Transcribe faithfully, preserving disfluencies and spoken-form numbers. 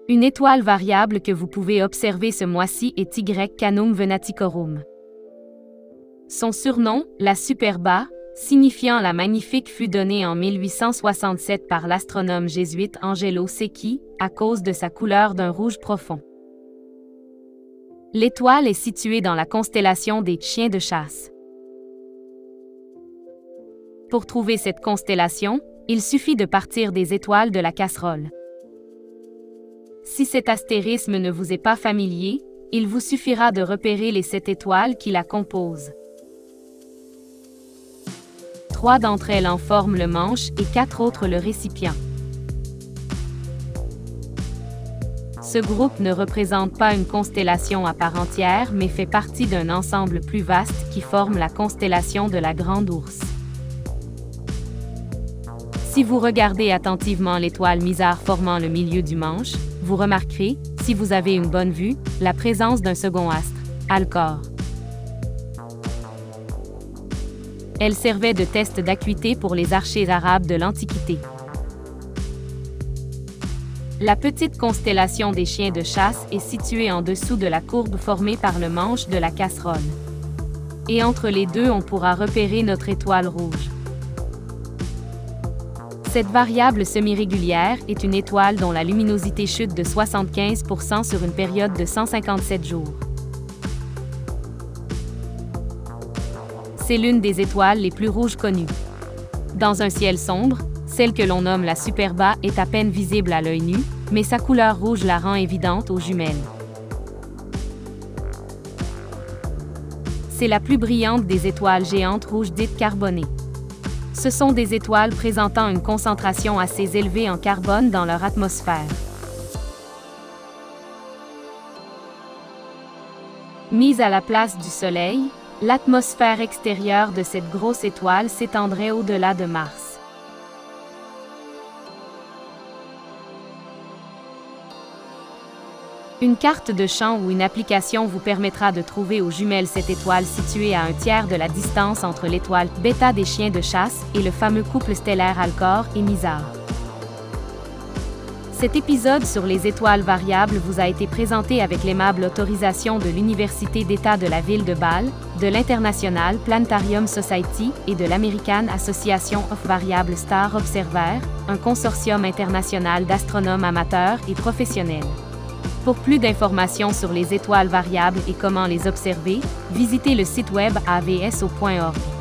Une étoile variable que vous pouvez observer ce mois-ci est Y Canum Venaticorum. Son surnom, la Superba, signifiant la magnifique, fut donné en mille huit cent soixante-sept par l'astronome jésuite Angelo Secchi, à cause de sa couleur d'un rouge profond. L'étoile est située dans la constellation des Chiens de chasse. Pour trouver cette constellation, il suffit de partir des étoiles de la casserole. Si cet astérisme ne vous est pas familier, il vous suffira de repérer les sept étoiles qui la composent. Trois d'entre elles en forment le manche et quatre autres le récipient. Ce groupe ne représente pas une constellation à part entière, mais fait partie d'un ensemble plus vaste qui forme la constellation de la Grande Ourse. Si vous regardez attentivement l'étoile Mizar formant le milieu du manche, vous remarquerez, si vous avez une bonne vue, la présence d'un second astre, Alcor. Elle servait de test d'acuité pour les archers arabes de l'Antiquité. La petite constellation des Chiens de chasse est située en dessous de la courbe formée par le manche de la casserole. Et entre les deux, on pourra repérer notre étoile rouge. Cette variable semi-régulière est une étoile dont la luminosité chute de soixante-quinze pour cent sur une période de cent cinquante-sept jours. C'est l'une des étoiles les plus rouges connues. Dans un ciel sombre, celle que l'on nomme la Superba est à peine visible à l'œil nu, mais sa couleur rouge la rend évidente aux jumelles. C'est la plus brillante des étoiles géantes rouges dites carbonées. Ce sont des étoiles présentant une concentration assez élevée en carbone dans leur atmosphère. Mise à la place du Soleil, l'atmosphère extérieure de cette grosse étoile s'étendrait au-delà de Mars. Une carte de champ ou une application vous permettra de trouver aux jumelles cette étoile située à un tiers de la distance entre l'étoile Bêta des Chiens de chasse et le fameux couple stellaire Alcor et Mizar. Cet épisode sur les étoiles variables vous a été présenté avec l'aimable autorisation de l'Université d'État de la ville de Bâle, de l'International Planetarium Society et de l'American Association of Variable Star Observer, un consortium international d'astronomes amateurs et professionnels. Pour plus d'informations sur les étoiles variables et comment les observer, visitez le site web a v s o point org.